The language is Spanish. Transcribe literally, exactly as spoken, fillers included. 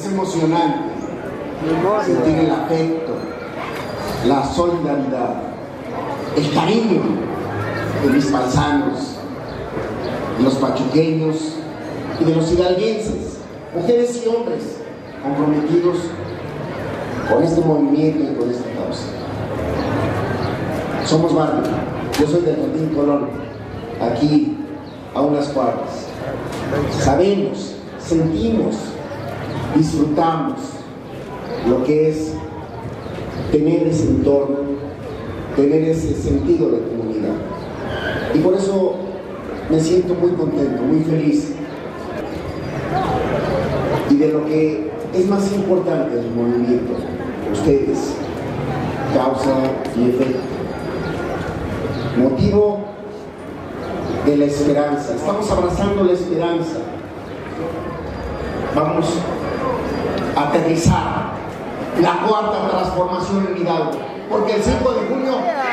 emocionante sentir el afecto, la solidaridad, el cariño de mis paisanos, de los pachuqueños y de los hidalguenses, mujeres y hombres comprometidos con este movimiento y con esta causa. Somos barrio, yo soy del Jardín Colón, aquí a unas cuadras. Sabemos, sentimos, disfrutamos lo que es tener ese entorno, tener ese sentido de comunidad. Y por eso me siento muy contento, muy feliz. Y de lo que es más importante del movimiento, ustedes, causa y efecto. Motivo de la esperanza. Estamos abrazando la esperanza. Vamos a aterrizar la cuarta transformación en Hidalgo, porque el cinco de junio